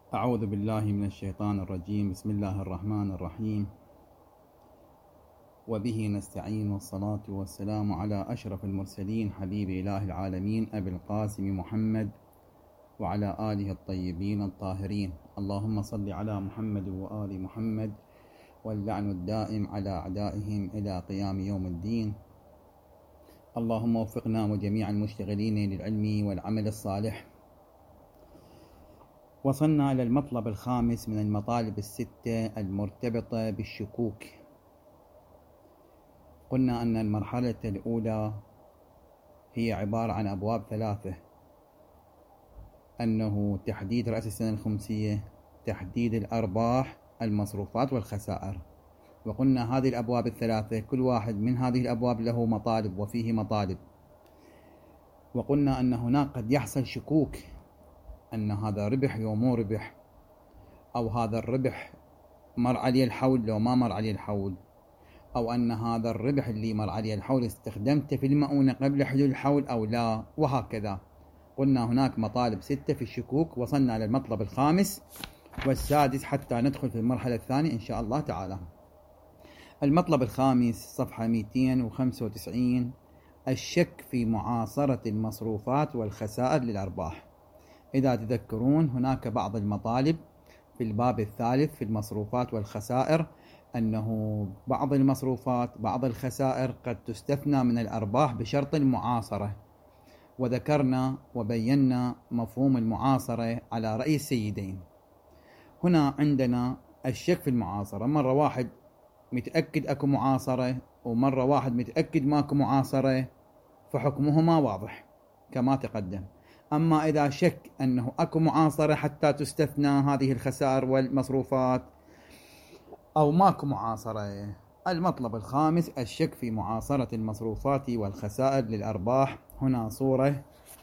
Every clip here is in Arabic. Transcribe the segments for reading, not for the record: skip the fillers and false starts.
أعوذ بالله من الشيطان الرجيم. بسم الله الرحمن الرحيم، وبه نستعين، والصلاة والسلام على أشرف المرسلين حبيب إله العالمين أبي القاسم محمد وعلى آله الطيبين الطاهرين. اللهم صل على محمد وآل محمد، واللعن الدائم على أعدائهم إلى قيام يوم الدين. اللهم وفقنا وجميع المشتغلين للعلم والعمل الصالح. وصلنا إلى المطلب الخامس من المطالب الستة المرتبطة بالشكوك. قلنا أن المرحلة الأولى هي عبارة عن أبواب ثلاثة، أنه تحديد رأس السنة الخمسية، تحديد الأرباح، المصروفات والخسائر. وقلنا هذه الأبواب الثلاثة كل واحد من هذه الأبواب له مطالب وفيه مطالب. وقلنا أن هناك قد يحصل شكوك أن هذا ربح لو مو ربح، أو هذا الربح مر عليه الحول لو ما مر عليه الحول، أو أن هذا الربح اللي مر عليه الحول استخدمته في المؤونة قبل حلول الحول أو لا، وهكذا. قلنا هناك مطالب ستة في الشكوك. وصلنا للمطلب الخامس والسادس حتى ندخل في المرحلة الثانية إن شاء الله تعالى. المطلب الخامس صفحة 295، الشك في معاصرة المصروفات والخسائر للأرباح. إذا تذكرون هناك بعض المطالب في الباب الثالث في المصروفات والخسائر، أنه بعض المصروفات بعض الخسائر قد تستثنى من الأرباح بشرط المعاصرة، وذكرنا وبينا مفهوم المعاصرة على رأي السيدين. هنا عندنا الشك في المعاصرة، مرة واحد متأكد أكو معاصرة ومرة واحد متأكد ماكو معاصرة، فحكمهما واضح كما تقدم. أما إذا شك أنه أكو معاصرة حتى تستثنى هذه الخسائر والمصروفات أو ماكو معاصرة. المطلب الخامس الشك في معاصرة المصروفات والخسائر للأرباح. هنا صورة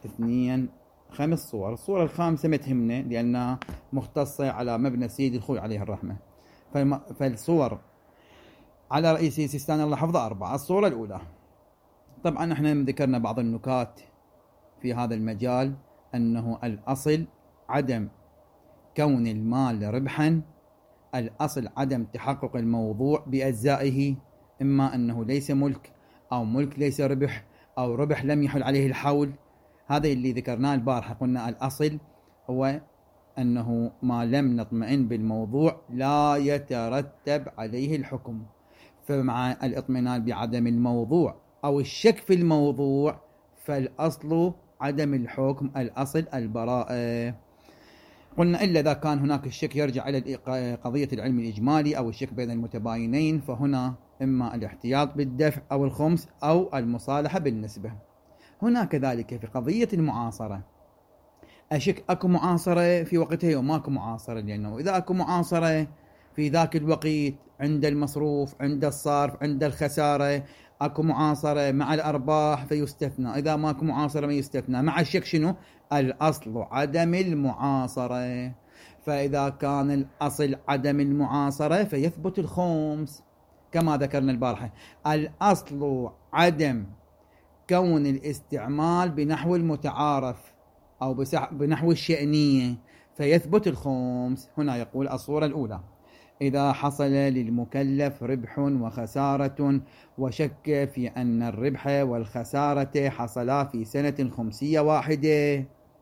5 صور. الصورة الخامسة ما تهمنا لأنها مختصة على مبنى سيد الخوي عليه الرحمة. فالصور على رئيس سيستان الله حفظه 4. الصورة الأولى، طبعا احنا ذكرنا بعض النكات في هذا المجال، أنه الأصل عدم كون المال ربحا، الأصل عدم تحقق الموضوع بأجزائه، إما أنه ليس ملك أو ملك ليس ربح أو ربح لم يحل عليه الحول. هذا اللي ذكرناه البارحة. قلنا الأصل هو أنه ما لم نطمئن بالموضوع لا يترتب عليه الحكم. فمع الاطمئنان بعدم الموضوع أو الشك في الموضوع فالأصل عدم الحكم، الأصل البراءة. قلنا إلا إذا كان هناك الشك يرجع إلى قضية العلم الإجمالي أو الشك بين المتباينين، فهنا إما الاحتياط بالدفع أو الخمس أو المصالحة بالنسبة. هنا كذلك في قضية المعاصرة، أشك أكو معاصرة في وقتها وماكو معاصرة، لأنه إذا أكو معاصرة في ذاك الوقت عند المصروف عند الصرف عند الخسارة أكو معاصرة مع الأرباح فيستثنى، إذا ماكو معاصرة ما يستثنى. مع الشك شنو؟ الأصل عدم المعاصرة. فإذا كان الأصل عدم المعاصرة فيثبت الخمس كما ذكرنا البارحة. الأصل عدم كون الاستعمال بنحو المتعارف أو بنحو الشأنية فيثبت الخمس. هنا يقول الصورة الأولى، إذا حصل للمكلف ربح وخسارة وشك في أن الربح والخسارة حصلا في سنة خمسية واحدة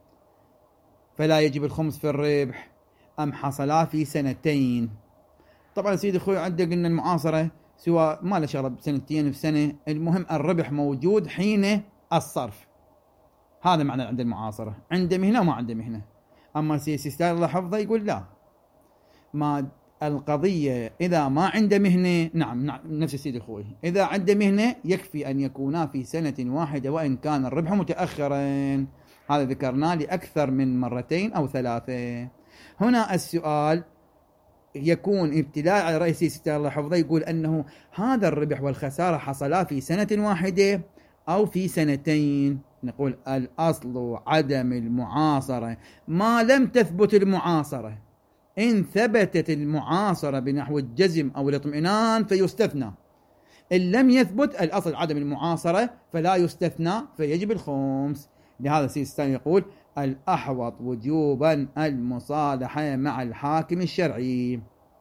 فلا يجب الخمس في الربح، أم حصلا في سنتين. طبعا سيدي أخوي عندك أن المعاصرة سواء ما له شغله بسنتين بسنة، المهم الربح موجود حين الصرف. هذا معنى عند المعاصرة، عنده مهنة وما عنده مهنة. أما سيستان الله حفظه يقول لا، ما القضية إذا ما عنده مهنة، نعم نفس سيدي أخوي، إذا عنده مهنة يكفي أن يكونا في سنة واحدة وإن كان الربح متأخرا. هذا ذكرناه لأكثر من مرتين أو 3. هنا السؤال يكون ابتلاء على رئيس سيستان الله حفظه، يقول أنه هذا الربح والخسارة حصلا في سنة واحدة أو في سنتين. نقول الأصل عدم المعاصرة ما لم تثبت المعاصرة. إن ثبتت المعاصرة بنحو الجزم أو الاطمئنان فيستثنى، إن لم يثبت الأصل عدم المعاصرة فلا يستثنى فيجب الخمس. لهذا سيستان يقول الأحوط وجوبا المصالحة مع الحاكم الشرعي،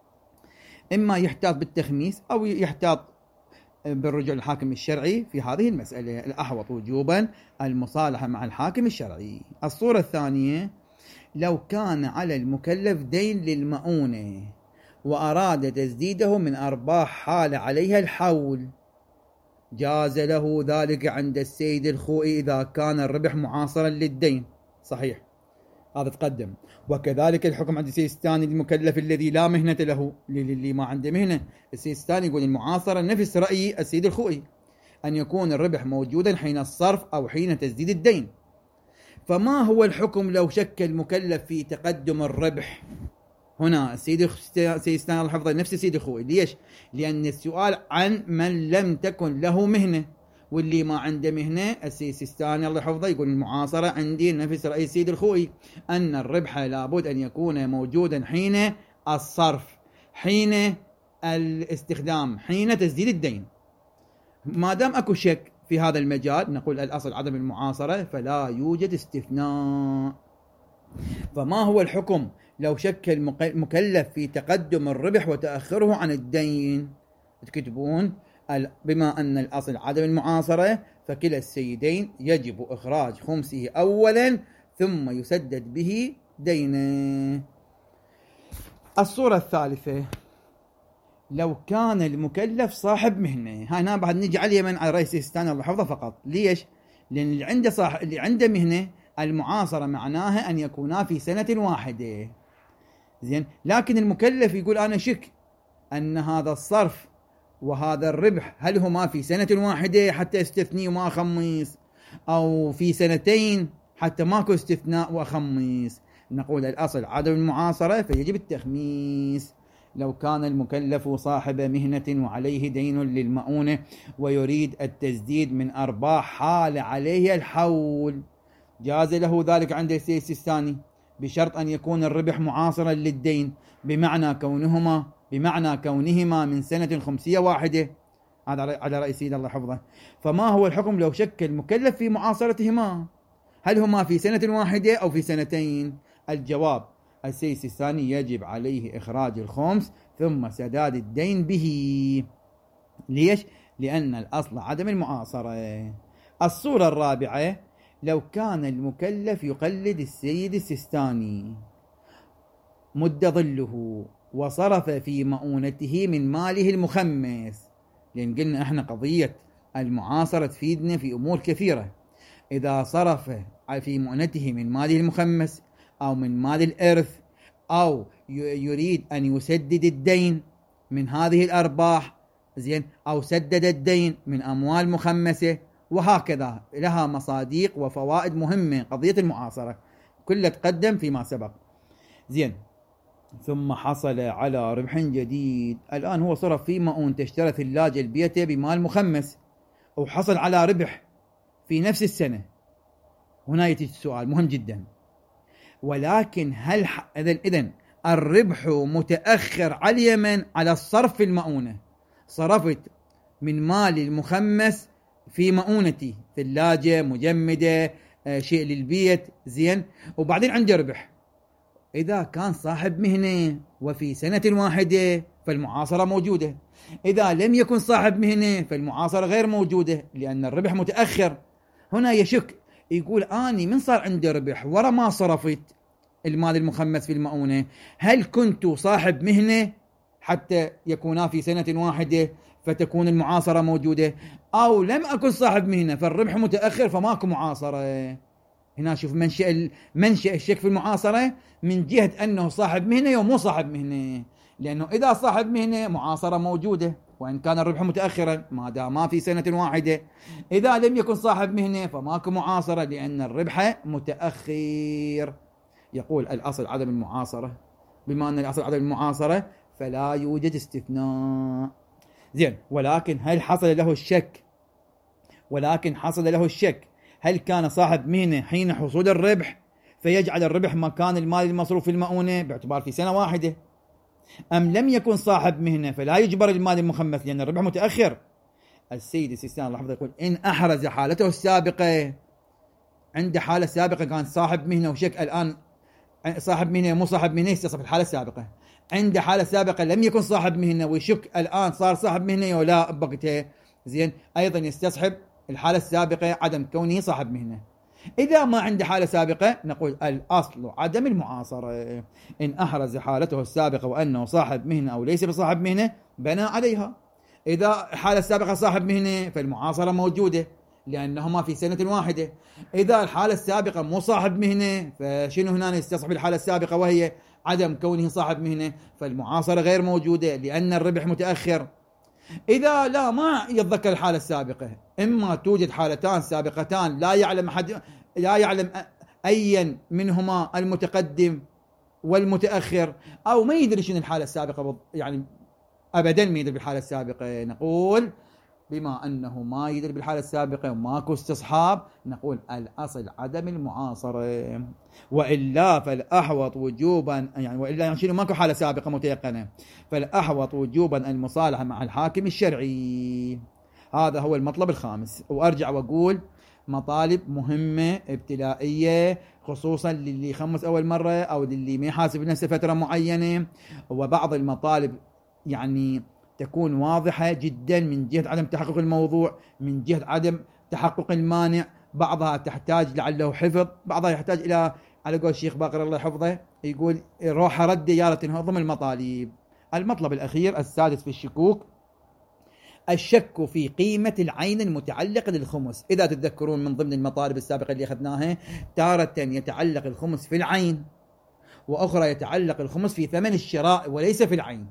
إما يحتاط بالتخميس أو يحتاط بالرجوع للحاكم الشرعي في هذه المسألة. الأحوط وجوبا المصالحة مع الحاكم الشرعي. الصورة الثانية: لو كان على المكلف دين للمؤونة وأراد تسديده من أرباح حال عليها الحول، جاز له ذلك عند السيد الخوئي إذا كان الربح معاصرا للدين. صحيح، هذا تقدم. وكذلك الحكم عند السيستاني المكلف الذي لا مهنة له، اللي ما عنده مهنة. السيستاني يقول المعاصرة نفس رأي السيد الخوئي، أن يكون الربح موجودا حين الصرف أو حين تسديد الدين. فما هو الحكم لو شك المكلف في تقدم الربح؟ هنا السيد السيستاني الله يحفظه نفس السيد الخوئي. ليش؟ لأن السؤال عن من لم تكن له مهنة، واللي ما عنده مهنة السيستاني الله يحفظه يقول المعاصرة عندي نفس رأي السيد الخوئي، أن الربح لابد أن يكون موجودا حين الصرف، حين الاستخدام، حين تسديد الدين. ما دام أكو شك في هذا المجال نقول الأصل عدم المعاصرة، فلا يوجد استثناء. فما هو الحكم لو شك المكلف في تقدم الربح وتأخره عن الدين؟ تكتبون بما أن الأصل عدم المعاصرة فكلا السيدين يجب إخراج خمسه أولا ثم يسدد به دينه. الصورة الثالثة: لو كان المكلف صاحب مهنة. هنا بعد نجي على اليمن على رئيس السيستاني الله يحفظه فقط. ليش؟ لأن اللي عنده مهنة المعاصرة معناها أن يكونا في سنة واحدة. زين، لكن المكلف يقول أنا شك أن هذا الصرف وهذا الربح هل هما في سنة واحدة حتى استثني وما أخميس، أو في سنتين حتى ماكو استثناء وأخميس. نقول الأصل عدم المعاصرة فيجب التخميس. لو كان المكلف صاحب مهنة وعليه دين للمؤونة ويريد التسديد من أرباح حال عليه الحول، جاز له ذلك عند السيستاني بشرط أن يكون الربح معاصرا للدين، بمعنى كونهما من سنة خمسية واحدة. هذا على رأي سيد الله حفظه. فما هو الحكم لو شك المكلف في معاصرتهما؟ هل هما في سنة واحدة أو في سنتين؟ الجواب: السيستاني يجب عليه إخراج الخمس ثم سداد الدين به. ليش؟ لأن الأصل عدم المعاصرة. الصورة الرابعة: لو كان المكلف يقلد السيد السيستاني مد ظله وصرف في مؤونته من ماله المخمس، لأن قلنا احنا قضية المعاصرة تفيدنا في أمور كثيرة. إذا صرف في مؤونته من ماله المخمس أو من مال الإرث، أو يريد أن يسدد الدين من هذه الأرباح، زين، أو سدد الدين من أموال مخمسة، وهكذا لها مصادق وفوائد مهمة. قضية المعاصرة كلها تقدم فيما سبق. زين، ثم حصل على ربح جديد. الآن هو صرف في مؤون تشترى ثلاجة البيت بمال مخمس وحصل على ربح في نفس السنة. هنا يأتي السؤال مهم جدا: ولكن هل إذن الربح متأخر على اليمن على الصرف في المؤونة؟ صرفت من مال المخمس في مؤونتي ثلاجة، مجمدة، شيء للبيت، زين، وبعدين عندي ربح. إذا كان صاحب مهنة وفي سنة واحدة فالمعاصرة موجودة. إذا لم يكن صاحب مهنة فالمعاصرة غير موجودة لأن الربح متأخر. هنا يشك، يقول أني من صار عندي ربح ورا ما صرفت المال المخمس في المؤونة، هل كنت صاحب مهنة حتى يكونا في سنة واحدة فتكون المعاصرة موجودة، أو لم أكن صاحب مهنة فالربح متأخر فماكو معاصرة؟ هنا شوف منشأ الشك في المعاصرة من جهة أنه صاحب مهنة ومو صاحب مهنة. لأنه إذا صاحب مهنة معاصرة موجودة وإن كان الربح متأخرا ما دام ما في سنة واحدة. إذا لم يكن صاحب مهنة فماكو معاصرة لأن الربح متأخر. يقول الأصل عدم المعاصرة. بما أن الأصل عدم المعاصرة فلا يوجد استثناء. زين، ولكن حصل له الشك هل كان صاحب مهنة حين حصول الربح فيجعل الربح مكان المال المصروف في المؤونة باعتبار في سنة واحدة، أم لم يكن صاحب مهنة فلا يجبر المال المخمس لأن الربح متأخر؟ السيد السيستاني الله يحفظه يقول إن أحرز حالته السابقة عنده حالة سابقة كان صاحب مهنة وشك، الآن صاحب مهنة مو صاحب مهنة يستصحب الحالة السابقة. عنده حالة سابقة لم يكن صاحب مهنة ويشك الآن صار صاحب مهنة ولا بقته، زين، أيضا يستصحب الحالة السابقة عدم كونه صاحب مهنة. إذا ما عنده حالة سابقة نقول الأصل عدم المعاصرة، إن أحرز حالته السابقة وأنه صاحب مهنة أو ليس بصاحب مهنة بنى عليها. إذا حالة السابقة صاحب مهنة فالمعاصرة موجودة لأنهما في سنة واحدة. إذا الحالة السابقة مو صاحب مهنة فشنو هنا يستصحب الحالة السابقة وهي عدم كونه صاحب مهنة، فالمعاصرة غير موجودة لأن الربح متأخر. إذا لا ما يتذكر الحالة السابقة، إما توجد حالتان سابقتان لا يعلم أيا منهما المتقدم والمتأخر، أو ما يدري شنو الحالة السابقة يعني أبدا ما يدري بالحالة السابقة، نقول بما أنه ما يدري بالحالة السابقة وماكو استصحاب نقول الأصل عدم المعاصرة. وإلا فالأحوط وجوبا، يعني وإلا يعني شنو ماكو حالة سابقة متيقنة، فالأحوط وجوبا المصالحة مع الحاكم الشرعي. هذا هو المطلب الخامس. وأرجع وأقول مطالب مهمة ابتدائية خصوصا للي يخمس أول مرة أو للي ما يحاسب نفسه فترة معينة، وبعض المطالب يعني تكون واضحة جدا من جهة عدم تحقق الموضوع، من جهة عدم تحقق المانع، بعضها تحتاج لعله حفظ، بعضها يحتاج إلى على قول الشيخ باقر الله يحفظه يقول روح رد يا تنهضم المطالب. المطلب الأخير السادس في الشكوك الشك في قيمة العين المتعلقة للخمس. إذا تتذكرون من ضمن المطالب السابقة اللي أخذناها تارة يتعلق الخمس في العين، وأخرى يتعلق الخمس في ثمن الشراء وليس في العين.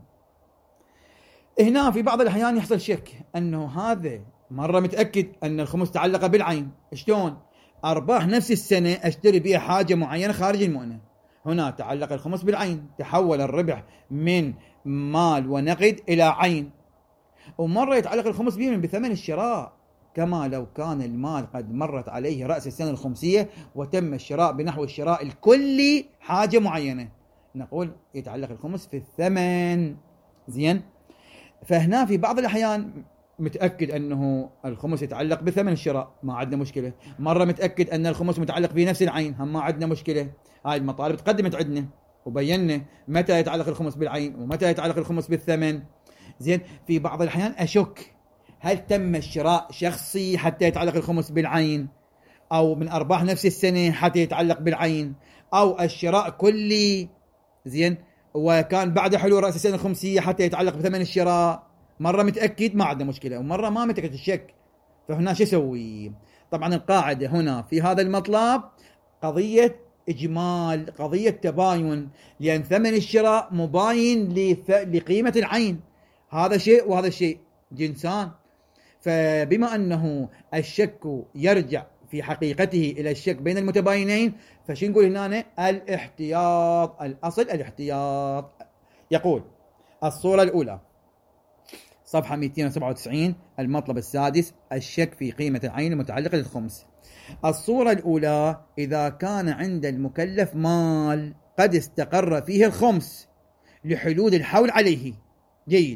هنا في بعض الأحيان يحصل شك أنه هذا مرة متأكد أن الخمس تعلق بالعين، شلون؟ أرباح نفس السنة أشتري بها حاجة معينة خارج المؤنة، هنا تعلق الخمس بالعين، تحول الربح من مال ونقد إلى عين. ومرة يتعلق الخمس به بثمن الشراء، كما لو كان المال قد مرت عليه رأس السنة الخمسية وتم الشراء بنحو الشراء الكلي حاجة معينة، نقول يتعلق الخمس في الثمن. زين، فهنا في بعض الأحيان متأكد أنه الخمس يتعلق بثمن الشراء ما عندنا مشكلة، مرة متأكد أن الخمس متعلق بنفس العين هم ما عندنا مشكلة. هاي المطالب تقدمت عندنا وبينا متى يتعلق الخمس بالعين ومتى يتعلق الخمس بالثمن. زين، في بعض الأحيان أشك هل تم الشراء شخصي حتى يتعلق الخمس بالعين، أو من أرباح نفس السنة حتى يتعلق بالعين، أو الشراء كلي زين وكان بعد حلول رأس السنة الخمسية حتى يتعلق بثمن الشراء. مرة متأكد ما عندنا مشكلة ومرة ما متأكد الشك، فهنا شو اسوي؟ طبعا القاعدة هنا في هذا المطلب قضية إجمال، قضية تباين، لأن ثمن الشراء مباين لقيمة العين، هذا شيء وهذا شيء جنسان. فبما أنه الشك يرجع في حقيقته إلى الشك بين المتباينين فشو نقول هنا؟ الاحتياط، الأصل الاحتياط. يقول الصورة الأولى صفحة 297 المطلب السادس الشك في قيمة العين المتعلقة للخمس. الصورة الأولى إذا كان عند المكلف مال قد استقر فيه الخمس لحلول الحول عليه، جيد،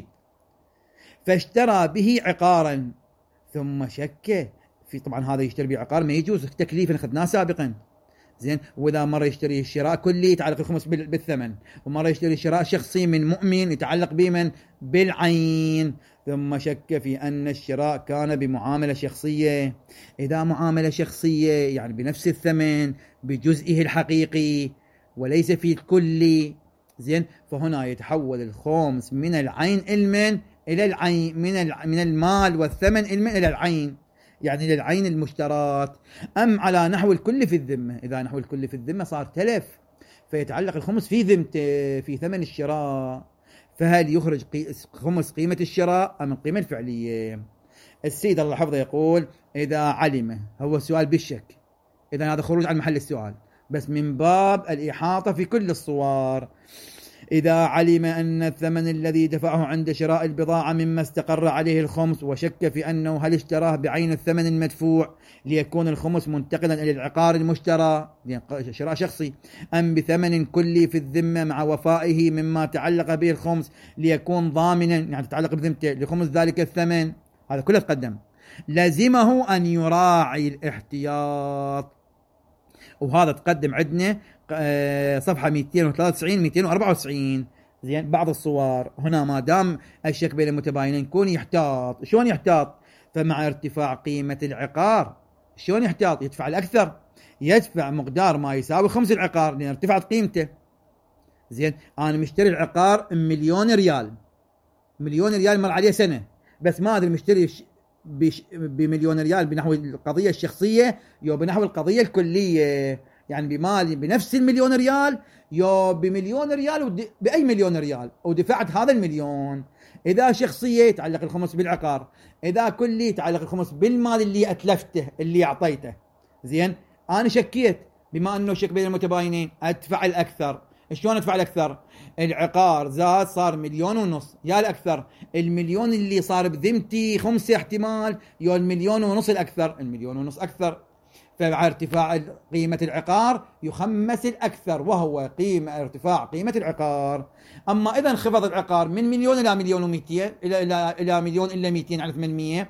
فاشترى به عقارا ثم شك في، طبعا هذا يشتري به عقار ما يجوز تكليفا أخذناه سابقا، زين. وإذا مرة يشتري الشراء كلي يتعلق الخمس بالثمن، ومرة يشتري شراء شخصي من مؤمن يتعلق بمن؟ بالعين. ثم شك في أن الشراء كان بمعاملة شخصية. إذا معاملة شخصية يعني بنفس الثمن بجزئه الحقيقي وليس في الكلي، زين، فهنا يتحول الخمس من العين علما إلى العين، من المال والثمن علما إلى العين، يعني للعين المشترات. أم على نحو الكل في الذمة، إذا نحو الكل في الذمة صار تلف فيتعلق الخمس في ذمته في ثمن الشراء، فهل يخرج خمس قيمة الشراء أم القيمة الفعلية؟ السيد الله حفظه يقول إذا علم، هو السؤال بالشك، إذا هذا خروج عن محل السؤال بس من باب الإحاطة في كل الصور. إذا علم أن الثمن الذي دفعه عند شراء البضاعة مما استقر عليه الخمس وشك في أنه هل اشتراه بعين الثمن المدفوع ليكون الخمس منتقلا إلى العقار المشترى شراء شخصي، أم بثمن كلي في الذمة مع وفائه مما تعلق به الخمس ليكون ضامنا، يعني تتعلق بذمته لخمس ذلك الثمن، هذا كله تقدم. لازمه أن يراعي الاحتياط، وهذا تقدم عندنا صفحة 293 294. زين، بعض الصور هنا ما دام الشك بين المتباينين يكون يحتاط. شلون يحتاط؟ فمع ارتفاع قيمة العقار شلون يحتاط؟ يدفع الأكثر، يدفع مقدار ما يساوي 5 العقار لأن ارتفعت قيمته. زين، أنا مشتري العقار ب1,000,000 ريال، 1,000,000 ريال مر عليه سنة، بس ما أدري مشتري ب1,000,000 ريال بنحو القضية الشخصية يو بنحو القضية الكلية، يعني بمالي بنفس 1,000,000 ريال يو ب1,000,000 ريال بأي 1,000,000 ريال، ودفعت هذا 1,000,000. إذا شخصية يتعلق الخمس بالعقار، إذا كلي يتعلق الخمس بالمال اللي أتلفته اللي أعطيته. زين، أنا شكيت بما أنه شك بين المتباينين أدفع الأكثر. شلون أدفع الأكثر؟ العقار زاد صار 1,500,000 يا الأكثر، 1,000,000 اللي صار بذمتي 5 احتمال يو 1,500,000 الأكثر، 1,500,000 أكثر. فمع ارتفاع قيمة العقار يخمس الأكثر، وهو ارتفاع قيمة العقار. أما إذا انخفض العقار من 1,000,000 إلى 1,200,000 إلى 1,000,000 إلا 200 على 800،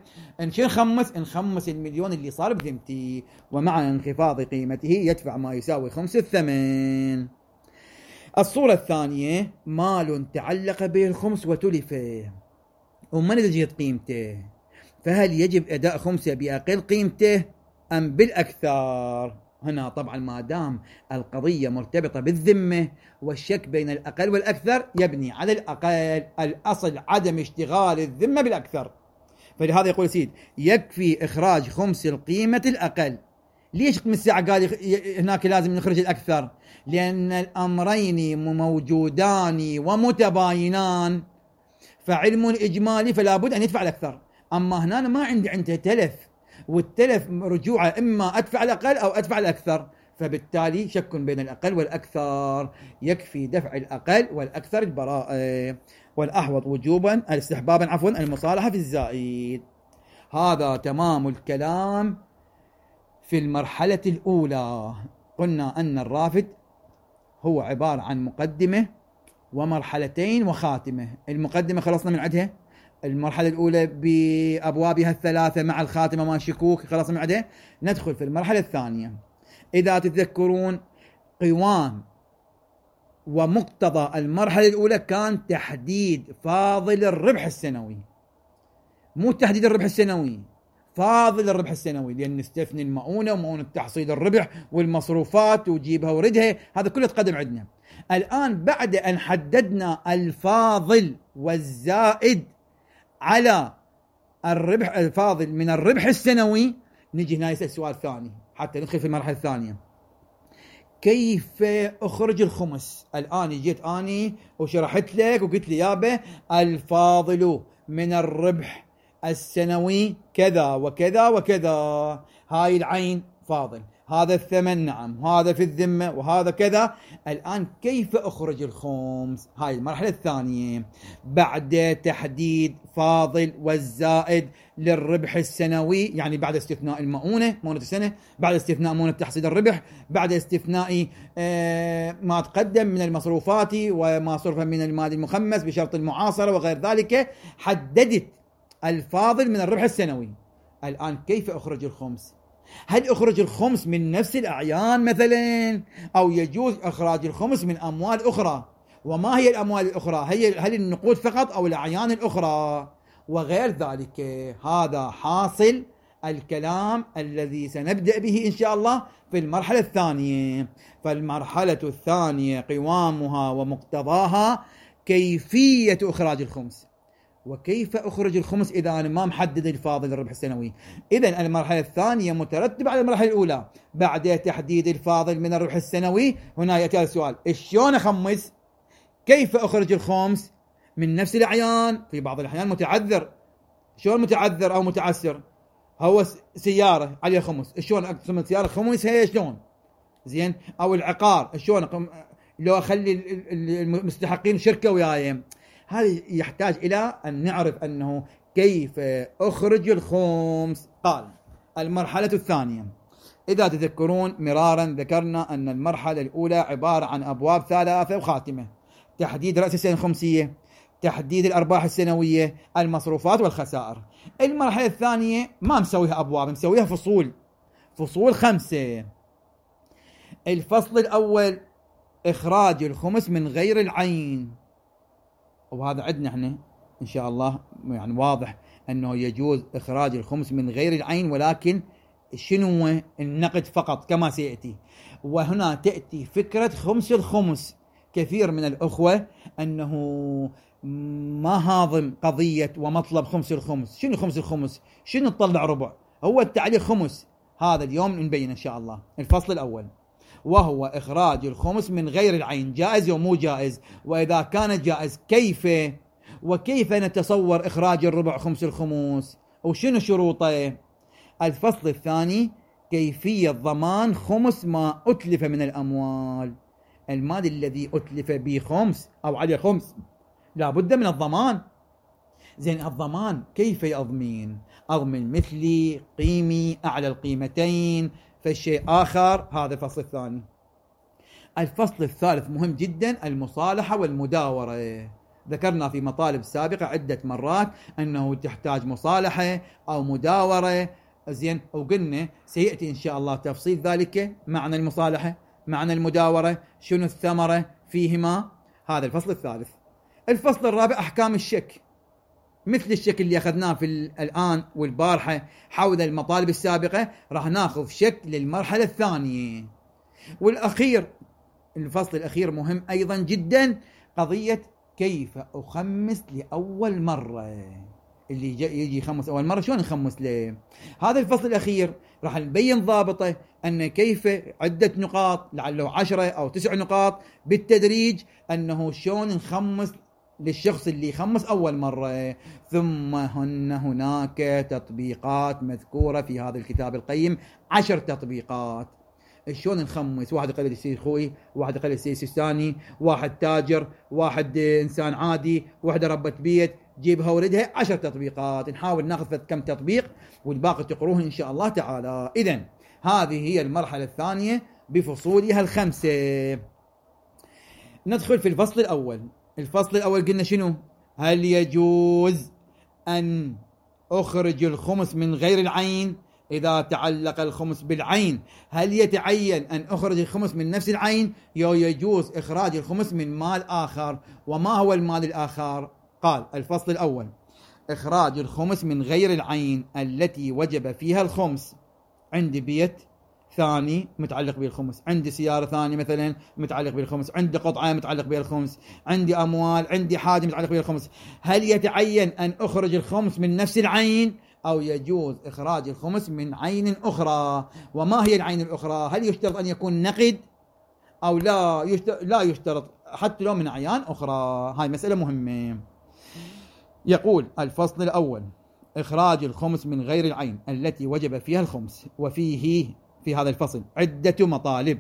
نخمس 1,000,000 اللي صار بذمتي، ومع انخفاض قيمته يدفع ما يساوي 5 الثمن. الصورة الثانية، مال تعلق به الخمس وتلف وما نتجت قيمته، فهل يجب أداء خمسة بأقل قيمته أم بالأكثر؟ هنا طبعا ما دام القضية مرتبطة بالذمة والشك بين الأقل والأكثر يبني على الأقل، الأصل عدم اشتغال الذمة بالأكثر. فلهذا يقول سيد يكفي إخراج خمس القيمة الأقل. ليش من الساعة قال هناك لازم نخرج الأكثر؟ لأن الأمرين موجودان ومتباينان، فعلم إجمالي فلا بد أن يدفع الأكثر. أما هنا ما عندي تلف، والتلف رجوعه إما أدفع الأقل أو أدفع الأكثر، فبالتالي شك بين الأقل والأكثر، يكفي دفع الأقل والأكثر البراءة، والأحوط وجوبا استحبابا المصالحة في الزائد. هذا تمام الكلام في المرحلة الأولى. قلنا أن الرافد هو عبارة عن مقدمة ومرحلتين وخاتمة. المقدمة خلصنا من عدها، المرحلة الأولى بأبوابها الثلاثة مع الخاتمة ما شكوك خلصنا من عدها. ندخل في المرحلة الثانية. إذا تتذكرون قوام ومقتضى المرحلة الأولى كان تحديد فاضل الربح السنوي، مو تحديد الربح السنوي، فاضل الربح السنوي، لأن نستثني المؤونة ومؤونة تحصيل الربح والمصروفات وجيبها وردها، هذا كله تقدم عندنا. الآن بعد أن حددنا الفاضل والزائد على الربح الفاضل من الربح السنوي، نجي هنا نسأل سؤال ثاني حتى ندخل في المرحلة الثانية. كيف أخرج الخمس؟ الآن جيت أني وشرحت لك وقلت لي يابا الفاضل من الربح السنوي كذا وكذا وكذا، هاي العين فاضل، هذا الثمن نعم، وهذا في الذمة، وهذا كذا. الآن كيف أخرج الخمس؟ هاي المرحلة الثانية بعد تحديد فاضل والزائد للربح السنوي، يعني بعد استثناء المؤونة مؤونة السنة، بعد استثناء مؤونة تحصيل الربح، بعد استثناء ما تقدم من المصروفات وما صرف من المال المخمس بشرط المعاصرة وغير ذلك، حددت الفاضل من الربح السنوي. الآن كيف أخرج الخمس؟ هل أخرج الخمس من نفس الأعيان مثلا، أو يجوز إخراج الخمس من أموال أخرى؟ وما هي الأموال الأخرى؟ هل النقود فقط أو الأعيان الأخرى وغير ذلك؟ هذا حاصل الكلام الذي سنبدأ به إن شاء الله في المرحلة الثانية. فالمرحلة الثانية قوامها ومقتضاها كيفية إخراج الخمس. وكيف أخرج الخمس إذا أنا ما محدد الفاضل الربح السنوي؟ إذن المرحلة الثانية مترتبة على المرحلة الأولى. بعد تحديد الفاضل من الربح السنوي هنا يأتي السؤال: شلون أخمس؟ كيف أخرج الخمس؟ من نفس الأعيان، في بعض الأحيان متعذر. شلون متعذر أو متعسر؟ هو سيارة عليها خمس، شلون أقسم السيارة خمس؟ هي شلون؟ زين. أو العقار شلون لو أخلي المستحقين شركة وياي؟ هذا يحتاج إلى أن نعرف أنه كيف أخرج الخمس. قال المرحلة الثانية، إذا تذكرون مرارا ذكرنا أن المرحلة الأولى عبارة عن أبواب ثلاثة وخاتمة: تحديد رأس السنة الخمسية، تحديد الأرباح السنوية، المصروفات والخسائر. المرحلة الثانية ما مسويها أبواب، مسويها فصول 5. الفصل الأول إخراج الخمس من غير العين، وهذا عندنا احنا إن شاء الله يعني واضح أنه يجوز إخراج الخمس من غير العين، ولكن شنو النقد فقط كما سيأتي. وهنا تأتي فكرة خمس الخمس. كثير من الأخوة أنه ما هاضم قضية ومطلب خمس الخمس. شنو خمس الخمس؟ شنو تطلع ربع؟ هو التعليق خمس. هذا اليوم نبين إن شاء الله. الفصل الأول وهو إخراج الخمس من غير العين، جائز أو مو جائز؟ وإذا كان جائز كيف؟ وكيف نتصور إخراج الربع خمس الخمس؟ وشنو شروطه؟ الفصل الثاني كيفية ضمان خمس ما أتلف من الأموال. المال الذي أتلف به خمس أو عليه خمس لا بد من الضمان. زين الضمان كيف يضمين؟ أضمن مثلي، قيمي، أعلى القيمتين، فالشيء آخر. هذا الفصل الثاني. الفصل الثالث مهم جدا، المصالحة والمداورة. ذكرنا في مطالب سابقة عدة مرات أنه تحتاج مصالحة أو مداورة. زين وقلنا سيأتي إن شاء الله تفصيل ذلك، معنى المصالحة، معنى المداورة، شنو الثمرة فيهما. هذا الفصل الثالث. الفصل الرابع أحكام الشك، مثل الشك اللي أخذناه في الآن والبارحة حول المطالب السابقة، راح ناخذ شك للمرحلة الثانية. والأخير الفصل الأخير مهم أيضا جدا، قضية كيف أخمس لأول مرة. اللي يجي يخمس أول مرة شلون نخمس له؟ هذا الفصل الأخير راح نبين ضابطه، أن كيف عدة نقاط لعله 10 أو 9 نقاط بالتدريج، أنه شلون نخمس للشخص اللي يخمس أول مرة. ثم هناك تطبيقات مذكورة في هذا الكتاب القيم، 10 تطبيقات شلون نخمس. واحد يقلد يصير خوي، واحد يقلد يصير سيستاني، واحد تاجر، واحد إنسان عادي، واحدة ربة بيت، جيبها وردها. 10 تطبيقات، نحاول ناخذ كم تطبيق والباقي تقروه إن شاء الله تعالى. إذن هذه هي المرحلة الثانية بفصولها الخمسة. ندخل في الفصل الأول. الفصل الأول قلنا شنو؟ هل يجوز أن أخرج الخمس من غير العين إذا تعلق الخمس بالعين؟ هل يتعين أن أخرج الخمس من نفس العين، أو يجوز إخراج الخمس من مال آخر؟ وما هو المال الآخر؟ قال الفصل الأول إخراج الخمس من غير العين التي وجب فيها الخمس. عندي بيت ثاني متعلق بالخمس، عندي سيارة ثانية مثلا متعلق بالخمس، عندي قطعة متعلق بالخمس، عندي أموال، عندي حاجة متعلق بالخمس. هل يتعين أن أخرج الخمس من نفس العين، أو يجوز إخراج الخمس من عين أخرى؟ وما هي العين الأخرى؟ هل يشترط أن يكون نقد أو لا يشترط حتى لو من أعيان أخرى؟ هاي مسألة مهمة. يقول الفصل الأول إخراج الخمس من غير العين التي وجب فيها الخمس. وفيه في هذا الفصل عدة مطالب.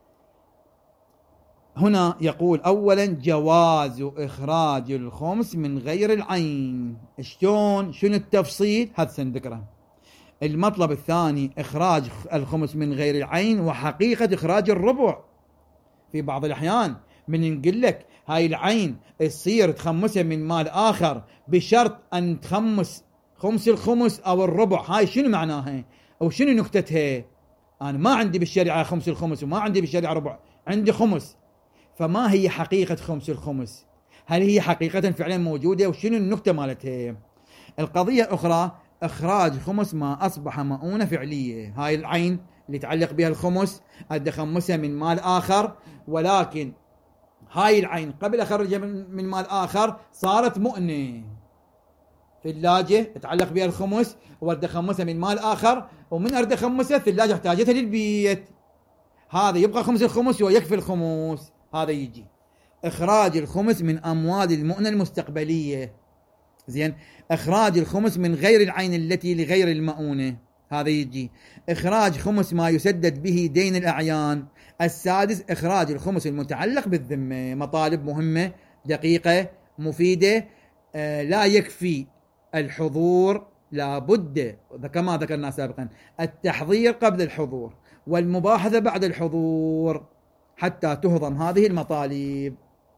هنا يقول أولا جواز إخراج الخمس من غير العين. شلون؟ شنو التفصيل؟ هذا سنذكره. المطلب الثاني إخراج الخمس من غير العين وحقيقة إخراج الربع. في بعض الأحيان من نقول لك هاي العين تصير تخمسها من مال آخر بشرط أن تخمس خمس الخمس أو الربع. هاي شنو معناها أو شنو نكتتها؟ أنا ما عندي بالشريعة خمس الخمس وما عندي بالشريعة ربع، عندي خمس. فما هي حقيقة خمس الخمس؟ هل هي حقيقة فعلا موجودة وشنو النكتة مالتها؟ القضية الأخرى إخراج خمس ما أصبح مؤونة فعلية. هاي العين اللي تعلق بها الخمس أدى خمسها من مال آخر، ولكن هاي العين قبل أخرجها من مال آخر صارت مؤنة. ثلاجة تعلق بها الخمس وأدى خمسها من مال آخر، ومن أرد خمسها الثلاجة احتاجتها للبيت. هذا يبقى خمس الخمس ويكفي الخمس. هذا يجي إخراج الخمس من أموال المؤنة المستقبلية. زين إخراج الخمس من غير العين التي لغير المؤونة. هذا يجي إخراج خمس ما يسدد به دين الأعيان. السادس إخراج الخمس المتعلق بالذمة. مطالب مهمة دقيقة مفيدة. لا يكفي الحضور، لا بد كما ذكرنا سابقا التحضير قبل الحضور والمباحثة بعد الحضور حتى تهضم هذه المطالب.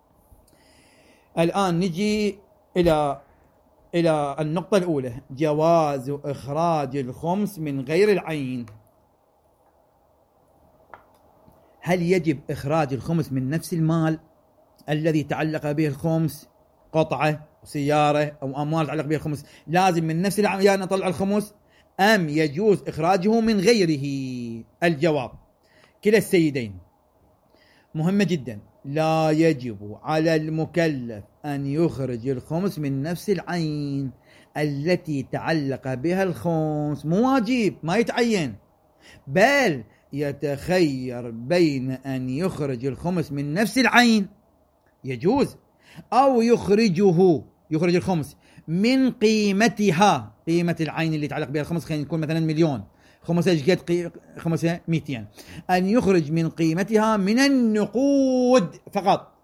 الآن نجي إلى النقطة الأولى، جواز إخراج الخمس من غير العين. هل يجب إخراج الخمس من نفس المال الذي تعلق به الخمس؟ قطعة سيارة أو أموال تعلق بها الخمس، لازم من نفس الأعيان نطلع الخمس، أم يجوز إخراجه من غيره؟ الجواب كلا السيدين. مهمة جدا. لا يجب على المكلف أن يخرج الخمس من نفس العين التي تعلق بها الخمس، مو واجب، ما يتعين، بل يتخير بين أن يخرج الخمس من نفس العين، يجوز، أو يخرج الخمس من قيمتها، قيمة العين اللي يتعلق بها الخمس، خلينا نقول مثلا مليون، خمسة ايش قد؟ خمسة 200. أن يخرج من قيمتها من النقود فقط.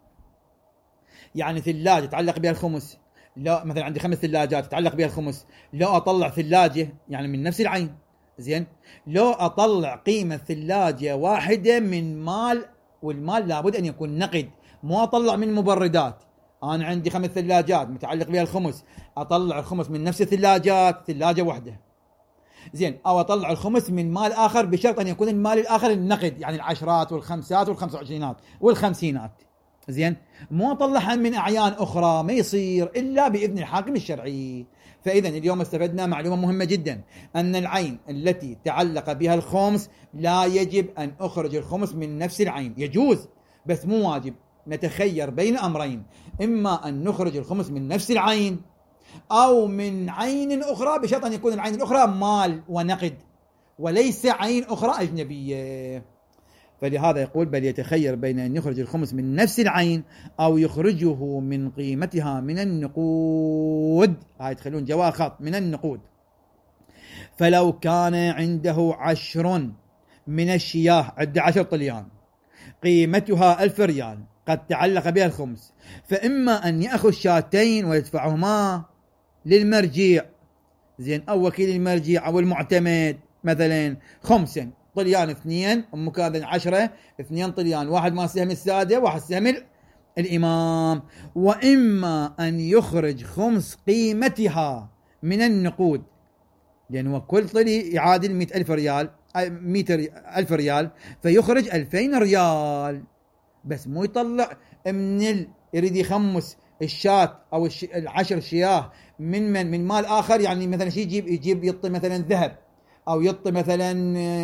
يعني ثلاجة تعلق بها الخمس، لا مثلا عندي 5 ثلاجات تعلق بها الخمس، لا أطلع ثلاجة يعني من نفس العين، زين، لو أطلع قيمة ثلاجة واحدة من مال، والمال لابد أن يكون نقد، مو أطلع من مبردات. أنا عندي 5 ثلاجات متعلق بها الخمس، أطلع الخمس من نفس الثلاجات، ثلاجة واحدة، زين، أو أطلع الخمس من مال آخر بشرط أن يكون المال الآخر النقد، يعني العشرات والخمسات والخمسة والخمسينات، زين، مو أطلعها من أعيان أخرى، ما يصير إلا بإذن الحاكم الشرعي. فإذا اليوم استفدنا معلومة مهمة جدا، أن العين التي تعلق بها الخمس لا يجب أن أخرج الخمس من نفس العين، يجوز بس مو واجب، نتخير بين أمرين، إما أن نخرج الخمس من نفس العين أو من عين أخرى بشرط أن يكون العين الأخرى مال ونقد وليس عين أخرى أجنبية. فلهذا يقول بل يتخير بين أن يخرج الخمس من نفس العين أو يخرجه من قيمتها من النقود، هاي تخلون جوا خط، من النقود. فلو كان عنده 10 من الشياه، عنده 10 طليان قيمتها 1000 ريال قد تعلق بها الخمس، فإما أن يأخذ 2 ويدفعهما للمرجيع، زين، أو وكيل المرجيع أو المعتمد، مثلا 5 طليان 2 مكان 10 2 طليان، واحد ما سهم السادة واحد سهم الإمام، وإما أن يخرج خمس قيمتها من النقود، لأنه كل طلي يعادل 100,000 ريال، 100,000 ريال، فيخرج 2000 ريال، بس مو يطلع يريد يخمس الشاة أو 10 شياه من مال آخر، يعني مثلا شيء يجيب يطي مثلا ذهب أو يطي مثلا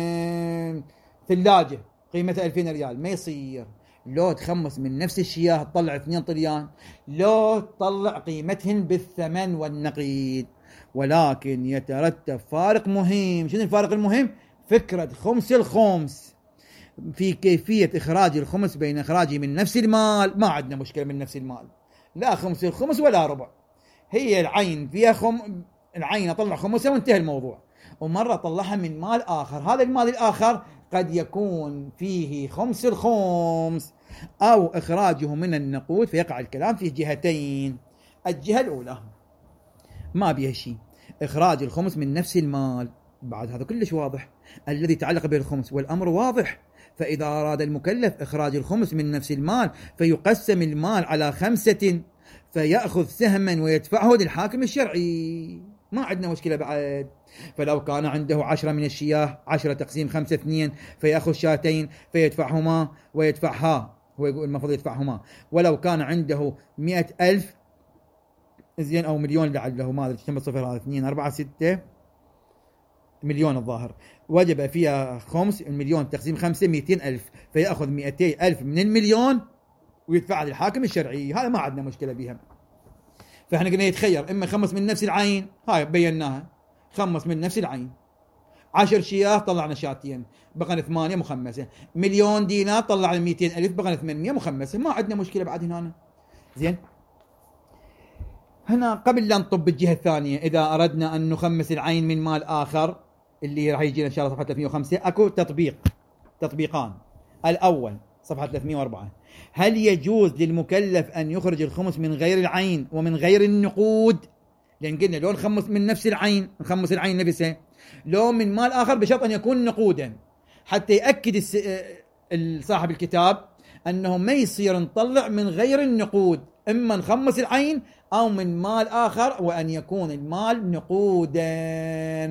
ثلاجة قيمتها 2000 ريال، ما يصير. لو تخمس من نفس الشياه تطلع 2 طليان، لو تطلع قيمتهن بالثمن والنقيد، ولكن يترتب فارق مهم. شنو الفارق المهم؟ فكرة خمس الخمس في كيفية إخراج الخمس بين إخراجه من نفس المال. ما عندنا مشكلة من نفس المال، لا خمس الخمس ولا ربع، هي العين فيها العين أطلع خمسة وانتهى الموضوع. ومرة طلعها من مال آخر، هذا المال الآخر قد يكون فيه خمس الخمس أو إخراجه من النقود، فيقع الكلام في جهتين. الجهة الأولى ما بيها شيء، إخراج الخمس من نفس المال، بعد هذا كلش واضح الذي تعلق به الخمس، والأمر واضح. فإذا أراد المكلف إخراج الخمس من نفس المال فيقسم المال على 5 فيأخذ سهما ويدفعه للحاكم الشرعي، ما عندنا مشكلة بعد. فلو كان عنده 10 من الشياه، 10 تقسيم 5 2، فيأخذ 2 فيدفعهما ويدفعها، هو يقول المفروض يدفعهما. ولو كان عنده 100,000 زين أو مليون لعله، ما أدري كم الصفر هذا، 2 4 6 مليون الظاهر، وجب فيها خمس، المليون تقسيم 5 200,000، فيأخذ 200,000 من المليون ويدفعها للحاكم الشرعي، هذا ما عندنا مشكلة بها. فإحنا قلنا يتخير، إما خمس من نفس العين، هاي بيناها، خمس من نفس العين، 10 شياه طلعنا 2 بقنا 8 مخمسة، مليون دينار طلعنا 200,000 بقنا 800 مخمسة، ما عندنا مشكلة بعد هنا. زين، هنا قبل لا نطب الجهة الثانية، إذا أردنا أن نخمس العين من مال آخر اللي راح يجينا إن شاء الله صفحة 305، أكو تطبيقان. الأول صفحة 304، هل يجوز للمكلف أن يخرج الخمس من غير العين ومن غير النقود؟ لأن قلنا لو نخمس من نفس العين، نخمس العين نفسها، لو من مال آخر بشرط أن يكون نقودا، حتى يأكد صاحب الكتاب أنه ما يصير نطلع من غير النقود، إما نخمس العين أو من مال آخر، وأن يكون المال نقودا.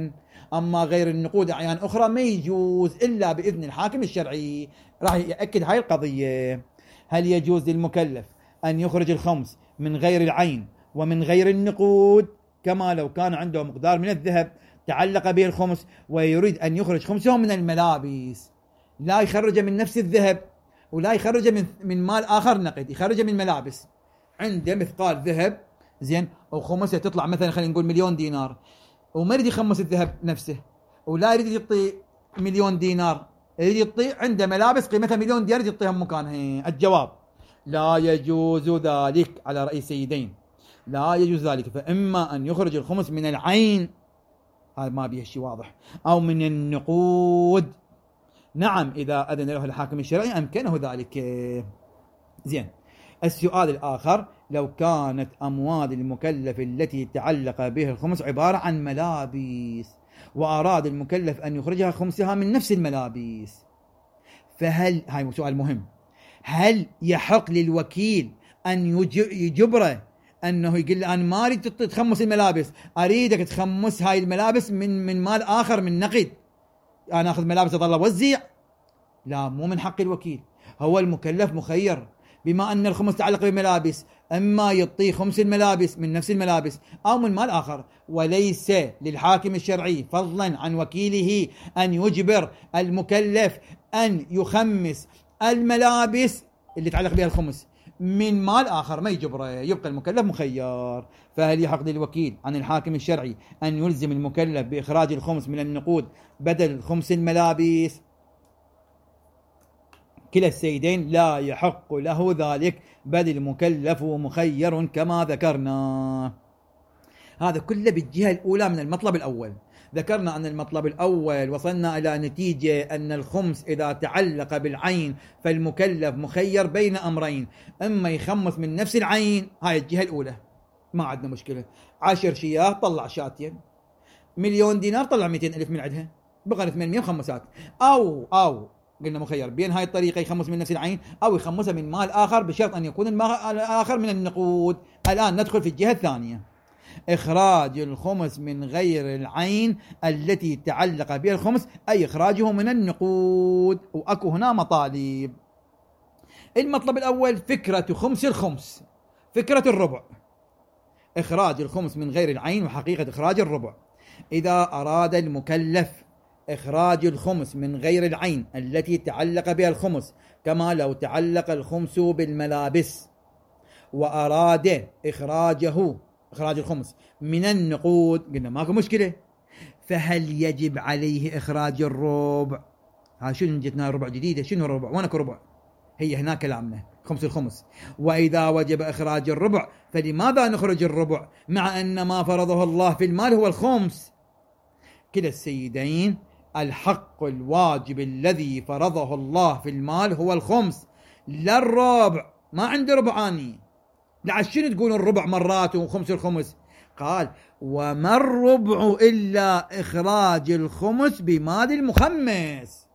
أما غير النقود أعيان أخرى ما يجوز إلا بإذن الحاكم الشرعي. راح يأكد هاي القضية. هل يجوز للمكلف أن يخرج الخمس من غير العين ومن غير النقود، كما لو كان عنده مقدار من الذهب تعلق به الخمس ويريد أن يخرج خمسه من الملابس، لا يخرج من نفس الذهب ولا يخرج من مال آخر نقد، يخرج من ملابس. عنده مثقال ذهب زين وخمسه تطلع مثلا خلينا نقول 1,000,000 دينار، وما يريد يخمس الذهب نفسه ولا يريد يعطي 1,000,000 دينار، يريد يعطي عنده ملابس قيمتها 1,000,000 دينار يعطيهم مكانها. الجواب لا يجوز ذلك على رأي السيدين، لا يجوز ذلك. فإما أن يخرج الخمس من العين، هذا ما بيه شيء واضح، أو من النقود. نعم إذا أذن له الحاكم الشرعي أمكنه ذلك. زين. السؤال الآخر: لو كانت أموال المكلف التي تعلق بها الخمس عبارة عن ملابس وأراد المكلف أن يخرجها خمسها من نفس الملابس، فهل، هاي سؤال مهم، هل يحق للوكيل أن يجبره أنه يقول له أنا ما أريد تخمس الملابس، أريدك تخمس هاي الملابس من مال آخر من نقد، أنا أخذ ملابس أظل أوزع؟ لا، مو من حق الوكيل. هو المكلف مخير، بما أن الخمس تعلق بملابس، أما يعطيه خمس الملابس من نفس الملابس أو من مال آخر. وليس للحاكم الشرعي فضلا عن وكيله أن يجبر المكلف أن يخمس الملابس اللي تعلق بها الخمس من مال آخر، ما يجبره، يبقى المكلف مخير. فهل يحق للوكيل عن الحاكم الشرعي أن يلزم المكلف بإخراج الخمس من النقود بدل خمس الملابس؟ كلا السيدين لا يحق له ذلك، بل المكلف مخير كما ذكرنا. هذا كله بالجهة الأولى من المطلب الأول. ذكرنا أن المطلب الأول وصلنا إلى نتيجة أن الخمس إذا تعلق بالعين فالمكلف مخير بين أمرين، إما يخمس من نفس العين، هاي الجهة الأولى ما عندنا مشكلة، 10 شياه طلع شاتين، 1,000,000 دينار طلع 200,000 من عندها، بقى 800 خمسات. أو قلنا مخير بين هاي الطريقة، يخمس من نفس العين أو يخمسها من مال آخر بشرط أن يكون المال الآخر من النقود. الآن ندخل في الجهة الثانية، إخراج الخمس من غير العين التي تعلق بها الخمس، أي إخراجه من النقود. وأكو هنا مطالب. المطلب الأول فكرة خمس الخمس، فكرة الربع، إخراج الخمس من غير العين وحقيقة إخراج الربع. إذا أراد المكلف إخراج الخمس من غير العين التي تعلق بها الخمس، كما لو تعلق الخمس بالملابس، وأراد إخراج الخمس من النقود، قلنا ماكو مشكلة، فهل يجب عليه إخراج الربع؟ ها شنو جتنا ربع جديدة؟ شنو الربع؟ وينك ربع؟ هي هنا كلامنا خمس الخمس. وإذا وجب إخراج الربع فلماذا نخرج الربع مع أن ما فرضه الله في المال هو الخمس؟ كلا السيدين الحق الواجب الذي فرضه الله في المال هو الخمس، لا الربع. ما عنده ربعاني. لعشان تقولون الربع مرات وخمس الخمس؟ قال وما الربع إلا إخراج الخمس بمال المخمس.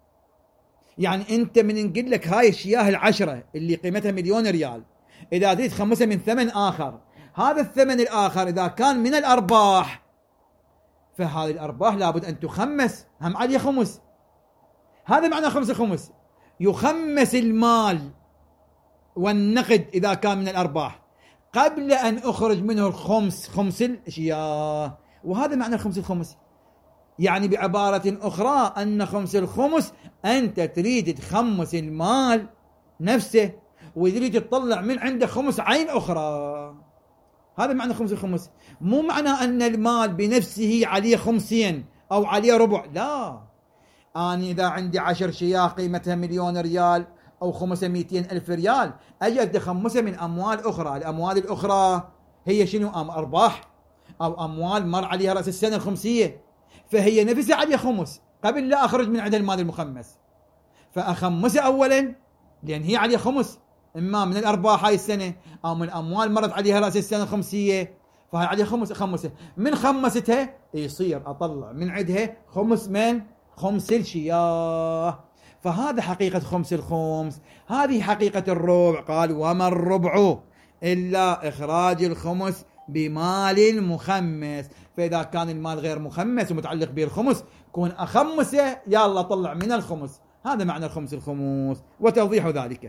يعني أنت من نقول لك هاي الشياه 10 اللي قيمتها 1,000,000 ريال، إذا تريد تخمسها من ثمن آخر، هذا الثمن الآخر إذا كان من الأرباح، فهذه الأرباح لابد أن تخمس، هم عليه خمس. هذا معنى خمس الخمس، يخمس المال والنقد إذا كان من الأرباح قبل أن أخرج منه الخمس، خمس الأشياء. وهذا معنى خمس الخمس. يعني بعبارة أخرى أن خمس الخمس أنت تريد تخمس المال نفسه وتريد تطلع من عنده خمس عين أخرى. هذا معنى خمس الخمس، مو معنى أن المال بنفسه عليه خمسين أو عليه ربع. لا، أنا إذا عندي 10 شياه قيمتها 1,000,000 ريال أو خمسة 200,000 ريال، أجد خمسة من أموال أخرى. الأموال الأخرى هي شنو؟ أرباح أو أموال مر عليها رأس السنة الخمسية، فهي نفسها عليها خمس قبل لا أخرج من عندها المال المخمس، فأخمسها أولا لأن هي عليها خمس، إما من الأرباح هاي السنة أو من أموال مرت عليها رأس السنة الخمسية، فهي عليها خمس. أخمسها، من خمستها يصير أطلع من عندها خمس من خمس الشياه. فهذا حقيقة خمس الخمس، هذه حقيقة الربع. قال وما الربع إلا إخراج الخمس بمال المخمس. فإذا كان المال غير مخمس ومتعلق به الخمس كون أخمسه يلا طلع من الخمس. هذا معنى الخمس الخموس. وتوضيح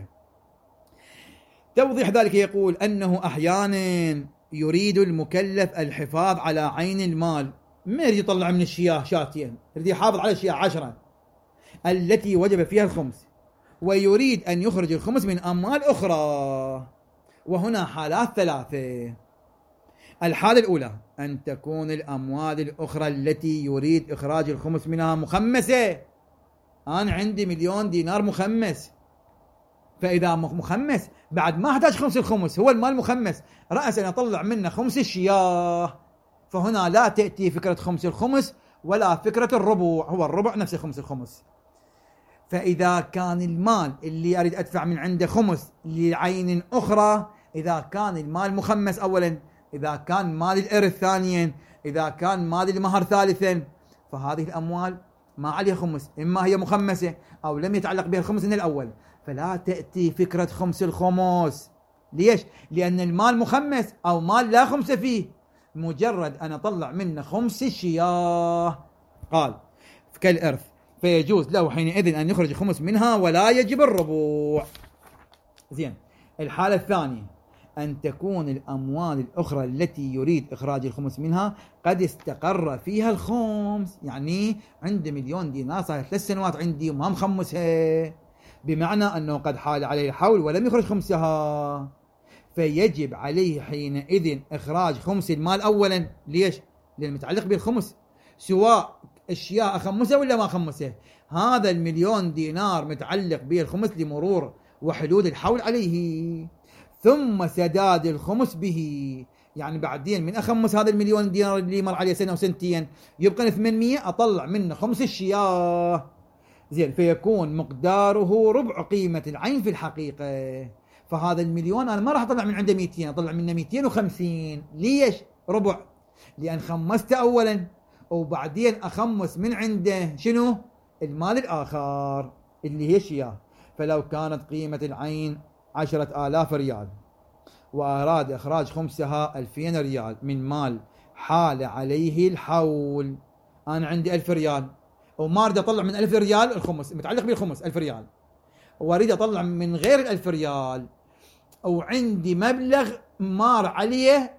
ذلك يقول أنه أحيانا يريد المكلف الحفاظ على عين المال، ما يريد يطلع من الشياه شاتين، يريد يحافظ على الشياه 10 التي وجب فيها الخمس، ويريد أن يخرج الخمس من أموال أخرى. وهنا حالات 3. الحالة الأولى أن تكون الأموال الأخرى التي يريد إخراج الخمس منها مخمسة. أنا عندي 1,000,000 دينار مخمس، فإذا مخمس بعد ما أحتاج خمس الخمس، هو المال مخمس، رأسا أطلع منه خمس الشياه. فهنا لا تأتي فكرة خمس الخمس ولا فكرة الربع، هو الربع نفس خمس الخمس. فإذا كان المال اللي أريد أدفع من عنده خمس لعين أخرى، إذا كان المال مخمس أولا، إذا كان مال الإرث ثانيا، إذا كان مال المهر ثالثا، فهذه الأموال ما عليها خمس، إما هي مخمسة أو لم يتعلق بها الخمس من الأول، فلا تأتي فكرة خمس الخمس. ليش؟ لأن المال مخمس أو مال لا خمس فيه، مجرد أن أطلع منه خمس الشياه. قال كالإرث، فيجوز له حينئذ أن يخرج خمس منها ولا يجب الربع. زين. الحالة الثانية أن تكون الأموال الأخرى التي يريد إخراج الخمس منها قد استقر فيها الخمس، يعني عندي 1,000,000 دينار صار 3 سنوات عندي وما مخمسها، بمعنى أنه قد حال عليه الحول ولم يخرج خمسها، فيجب عليه حينئذ إخراج خمس المال أولا. ليش؟ لأن متعلق بالخمس، سواء الشياء أخمسه ولا ما أخمسه، هذا 1,000,000 دينار متعلق به الخمس لمرور وحدود الحول عليه، ثم سداد الخمس به. يعني بعدين من أخمس هذا 1,000,000 دينار اللي مر عليه سنة وسنتين يبقى 800، أطلع منه خمس الشياه. زين. فيكون مقداره ربع قيمة العين في الحقيقة. فهذا 1,000,000 أنا ما راح أطلع من عنده 200، أطلع منه 250. ليش؟ ربع، لأن خمسته أولا وبعدين أخمس من عنده شنو؟ المال الآخر اللي هي الشياه. فلو كانت قيمة العين 10,000 ريال وأراد إخراج خمسها 2,000 ريال من مال حال عليه الحول، أنا عندي 1000 ريال وما أريد أطلع من 1000 ريال الخمس، متعلق بالخمس 1000 ريال، وأريد أطلع من غير 1000 ريال، وعندي مبلغ مار عليه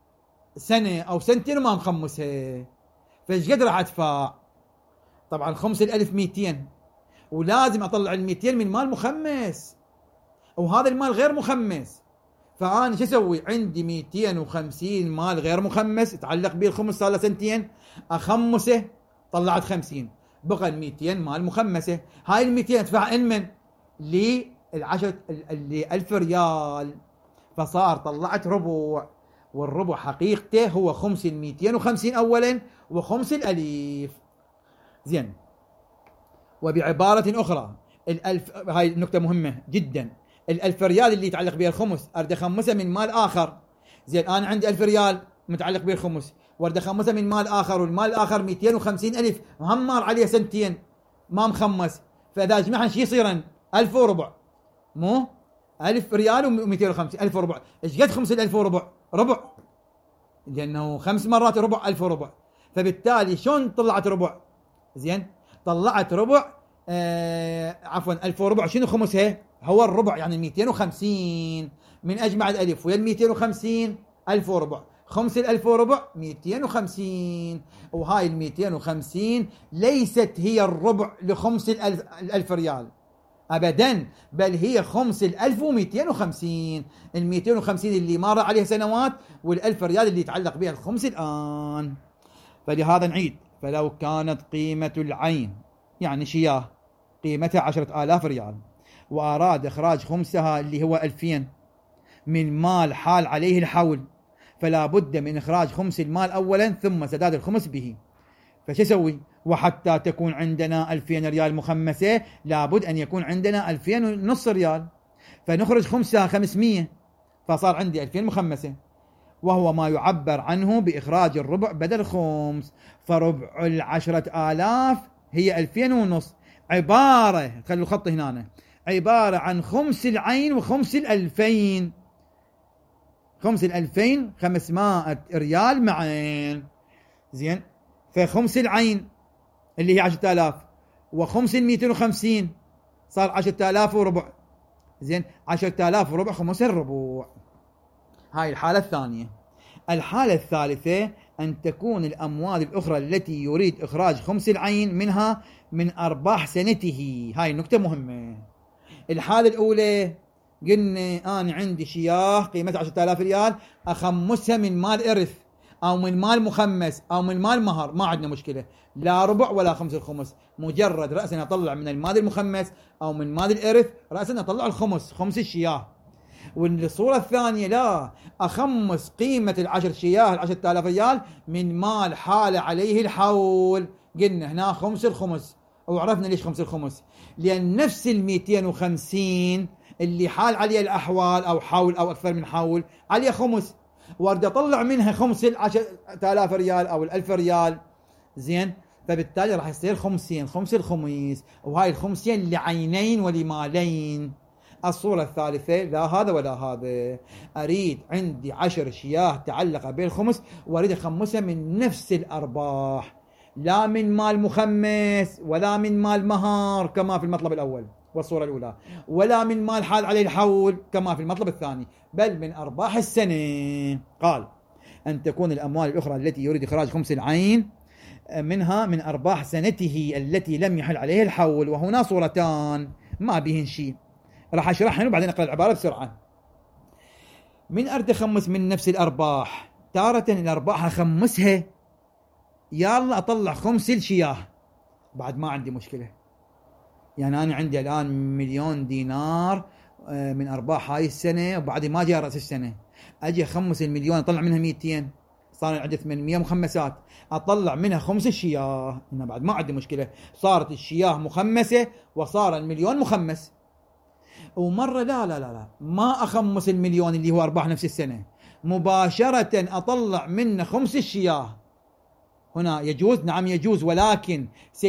سنة أو سنتين وما مخمسها، فإيش قد راح أدفع؟ طبعا خمس 1200، ولازم أطلع 200 من مال مخمس، وهذا المال غير مخمس. فأنا شو أسوي؟ عندي 250 مال غير مخمس يتعلق به الخمس صار له سنتين، أخمسه طلعت 50، بقى 200 مال مخمسة. هاي 200 أدفع من للعشرة اللي 1000 ريال، فصار طلعت ربع، والربع حقيقته هو خمس 250 أولا وخمس 1000. زين. وبعبارة أخرى 1000، هاي النقطة مهمة جدا، 1000 ريال اللي يتعلق بها الخمس أريد أخمسه من مال آخر. زين. أنا عندي 1000 ريال متعلق به الخمس وارد أخمسه من مال آخر، والمال الآخر 250,000 وهم مار عليه سنتين ما مخمس، فإذا جمعنا شي يصيرن 1000 وربع، مو 1000 ريال و250 1000 وربع. إيش قد خمس 1000 وربع؟ ربع، لأنه 5 مرات ربع 1000 وربع، فبالتالي شون طلعت ربع؟ زين. طلعت ربع عفوا 1000 وربع، شنو خمسها؟ هو الربع، يعني 250 من أجمع الألف ويا 250 1000 وربع، خمس 1000 وربع 250، وهاي 250 ليست هي الربع لخمس 1000 ريال أبدا، بل هي خمس 1250، 250 اللي مر عليه سنوات وال1000 ريال اللي يتعلق بها الخمس الآن. فلهذا نعيد، فلو كانت قيمة العين يعني شياه قيمتها 10,000 ريال وأراد إخراج خمسها اللي هو 2000 من مال حال عليه الحول، فلا بد من إخراج خمس المال أولا ثم سداد الخمس به. فش يسوي؟ وحتى تكون عندنا 2000 ريال مخمسة لابد أن يكون عندنا 2500 ريال، فنخرج خمسها 500، فصار عندي 2000 مخمسة، وهو ما يعبر عنه بإخراج الربع بدل خمس. فربع 10,000 هي 2500، عبارة، خلوا خط هنا، عبارة عن خمس العين وخمس 2000. خمس 2500 ريال معين. زين، فخمس العين اللي هي 10,000 وخمس 250 صار 10,000 وربع. زين، 10,000 وربع خمس الربع. هاي الحالة الثانية. الحالة الثالثة أن تكون الأموال الأخرى التي يريد إخراج خمس العين منها من أرباح سنته. هاي النقطة مهمة. الحالة الأولى قلنا أنا عندي شياه قيمتها 10,000 ريال، أخمسها من مال إرث أو من مال مخمس أو من مال مهر، ما عندنا مشكلة، لا ربع ولا خمس الخمس، مجرد رأسا أطلع من المال المخمس أو من مال الإرث رأسا أطلع الخمس، خمس الشياه. والصورة الثانية لا، أخمس قيمة العشر شياه 10,000 ريال من مال حال عليه الحول. قلنا هنا خمس الخمس، وعرفنا ليش خمس الخمس، لأن نفس 250 اللي حال عليه الأحوال أو حول أو أكثر من حول عليه خمس، وارد أطلع منها خمس 10,000 ريال أو 1000 ريال. زين، فبالتالي راح يصير خمسين، خمس الخميس، وهاي الخمسين لعينين ولمالين. الصورة الثالثة لا هذا ولا هذا، أريد عندي 10 شياه تعلق بالخمس وأريد أخمسها من نفس الأرباح، لا من مال مخمس ولا من مال مهار كما في المطلب الأول والصورة الأولى، ولا من مال حال عليه الحول كما في المطلب الثاني، بل من أرباح السنة. قال أن تكون الأموال الأخرى التي يريد إخراج خمس العين منها من أرباح سنته التي لم يحل عليه الحول. وهنا صورتان ما بهن شيء، راح أشرحهن وبعدين أقرأ العبارة بسرعة. من أرد أخمس من نفس الأرباح، تارة الأرباح أخمسها يلا أطلع خمس الشياه، بعد ما عندي مشكلة. يعني أنا عندي الآن 1,000,000 دينار من أرباح هاي السنة، وبعد ما جاء رأس السنة أجي أخمس 1,000,000 أطلع منها 200، صار عندي 800 مخمسات، أطلع منها خمس الشياه، هنا بعد ما عندي مشكلة، صارت الشياه مخمسة وصار 1,000,000 مخمس. ومرة لا لا لا لا ما أخمس 1,000,000 اللي هو أرباح نفس السنة، مباشرة أطلع منه خمس الشياه. هنا يجوز؟ نعم يجوز، ولكن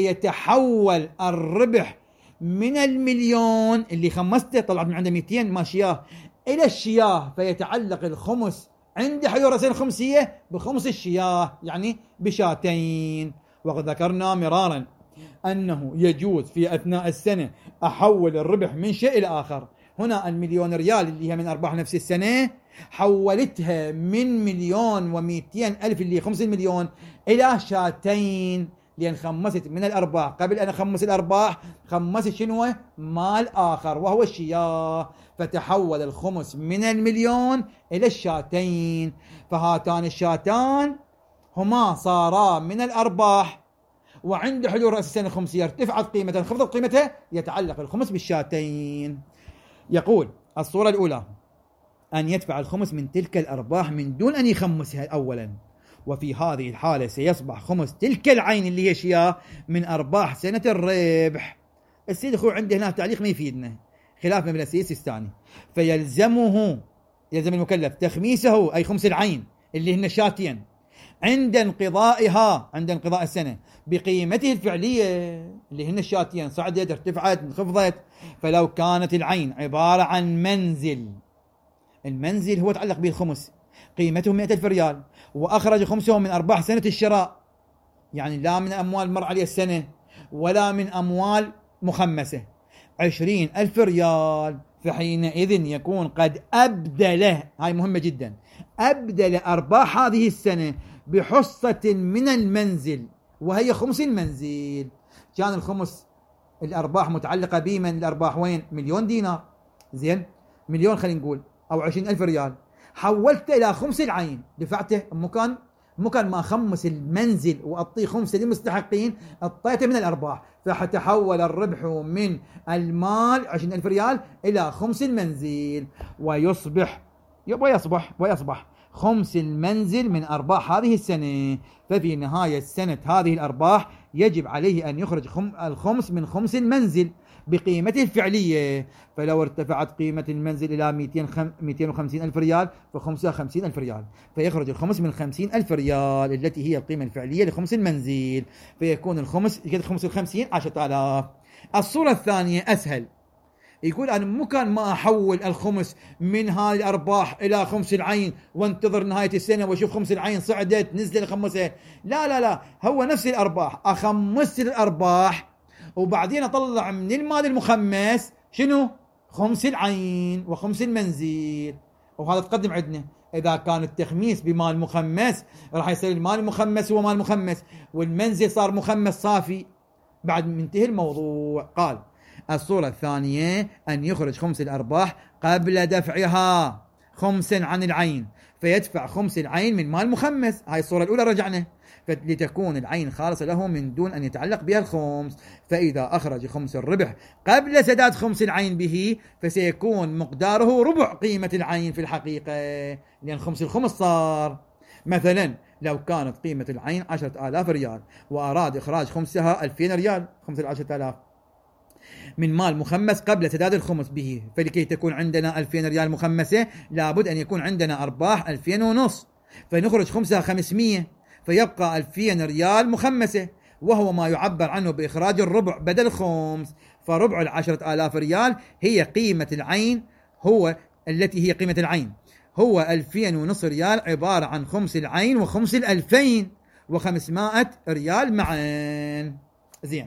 سيتحول الربح من 1,000,000 اللي خمسته طلعت من عنده 200 ماشياه إلى الشياه، فيتعلق الخمس عند حلول رأسين الخمسية بخمس الشياه، يعني بشاتين. وقد ذكرنا مرارا أنه يجوز في أثناء السنة أحول الربح من شيء إلى آخر. هنا 1,000,000 ريال اللي هي من أرباح نفس السنة حولتها من 1,200,000 اللي 5,000,000 إلى شاتين، لأن خمست من الأرباح قبل أن أخمس الأرباح خمست شنو؟ مال آخر وهو الشياه، فتحول الخمس من 1,000,000 إلى الشاتين. فهاتان الشاتان هما صارا من الأرباح، وعند حلول رأس السنة الخمسية ارتفعت قيمتها انخفضت قيمتها، يتعلق الخمس بالشاتين. يقول الصورة الأولى أن يدفع الخمس من تلك الأرباح من دون أن يخمسها أولا، وفي هذه الحالة سيصبح خمس تلك العين اللي هي شياه من أرباح سنة الربح. السيد أخوه عنده هنا تعليق ما يفيدنا، خلاف من السيد السيستاني. يلزم المكلف تخميسه أي خمس العين اللي هن شاتين عند انقضائها، عند انقضاء السنة، بقيمته الفعلية اللي هن الشاتين، صعدت ارتفعت انخفضت. فلو كانت العين عبارة عن منزل، المنزل هو تعلق به الخمس قيمته 100,000 ريال، وأخرج خمسهم من أرباح سنة الشراء، يعني لا من أموال مر عليه السنة ولا من أموال مخمسة، 20,000 ريال، فحينئذ يكون قد أبدله، هاي مهمة جدا، أبدل أرباح هذه السنة بحصة من المنزل وهي خمس المنزل. كان الخمس الأرباح متعلقة به من الأرباح وين؟ 1,000,000 دينار، زين 1,000,000 خلينا نقول، أو 20,000 ريال، حولته إلى خمس العين، دفعته مكان ما خمس المنزل وأعطيه خمسة للمستحقين، أعطيته من الأرباح، فتحول الربح من المال 20,000 ريال إلى خمس المنزل، ويصبح خمس المنزل من أرباح هذه السنة. ففي نهاية سنة هذه الأرباح يجب عليه أن يخرج الخمس من خمس المنزل بقيمته الفعلية. فلو ارتفعت قيمة المنزل إلى 250,000 ريال فخمسها 50,000 ريال، فيخرج الخمس من 50,000 ريال التي هي القيمة الفعلية لخمس المنزل، فيكون الخمس 50 10,000. الصورة الثانية أسهل، يقول أنا مو كان ما أحول الخمس من هاي الأرباح إلى خمس العين وانتظر نهاية السنة وأشوف خمس العين صعدت نزل خمسها. لا لا لا، هو نفس الأرباح أخمس الأرباح وبعدين أطلع من المال المخمس شنو؟ خمس العين وخمس المنزل. وهذا تقدم عندنا إذا كان التخميس بمال مخمس راح يصير المال المخمس هو مال مخمس والمنزل صار مخمس صافي بعد منتهي الموضوع. قال الصورة الثانية أن يخرج خمس الأرباح قبل دفعها خمسا عن العين فيدفع خمس العين من مال مخمس. هاي الصورة الأولى رجعنا لتكون العين خالصة له من دون أن يتعلق بها الخمس. فإذا أخرج خمس الربح قبل سداد خمس العين به فسيكون مقداره ربع قيمة العين في الحقيقة، لأن خمس الخمس صار. مثلا لو كانت قيمة العين 10,000 ريال وأراد إخراج خمسها 2000 ريال، خمس 10,000 من مال مخمس قبل سداد الخمس به، فلكي تكون عندنا 2000 ريال مخمسة لابد أن يكون عندنا أرباح 2500، فنخرج خمسها 500 فيبقى 2000 ريال مخمسة، وهو ما يعبر عنه بإخراج الربع بدل خمس. فربع 10,000 ريال هي قيمة العين، هو التي هي قيمة العين هو 2500 ريال عبارة عن خمس العين وخمس 2500 ريال معا. زين،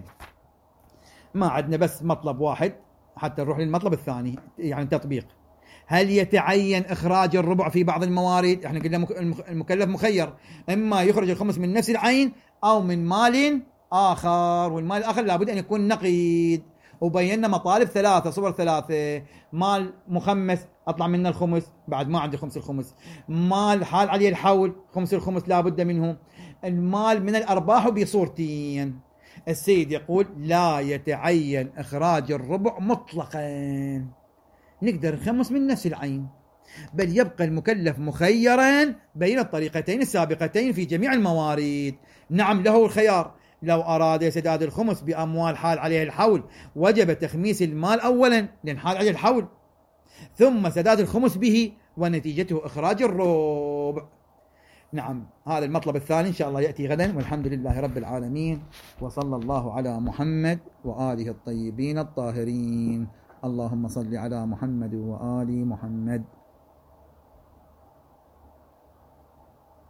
ما عندنا بس مطلب واحد حتى نروح للمطلب الثاني يعني تطبيق. هل يتعين إخراج الربع في بعض الموارد؟ احنا قلنا المكلف مخير، إما يخرج الخمس من نفس العين أو من مال آخر، والمال الآخر لابد أن يكون نقيد. وبينا مطالب ثلاثة، صور ثلاثة: مال مخمس أطلع منه الخمس بعد ما عندي خمس الخمس، مال حال عليه الحول خمس الخمس لابد منه، المال من الأرباح بصورتين. السيد يقول لا يتعين إخراج الربع مطلقا، نقدر نخمس من نفس العين، بل يبقى المكلف مخيرا بين الطريقتين السابقتين في جميع الموارد. نعم له الخيار، لو أراد سداد الخمس بأموال حال عليه الحول وجب تخميس المال أولا لأن حال عليه الحول، ثم سداد الخمس به ونتيجته إخراج الربع. نعم، هذا المطلب الثاني إن شاء الله يأتي غدا، والحمد لله رب العالمين، وصلى الله على محمد وآله الطيبين الطاهرين. اللهم صل على محمد وآل محمد.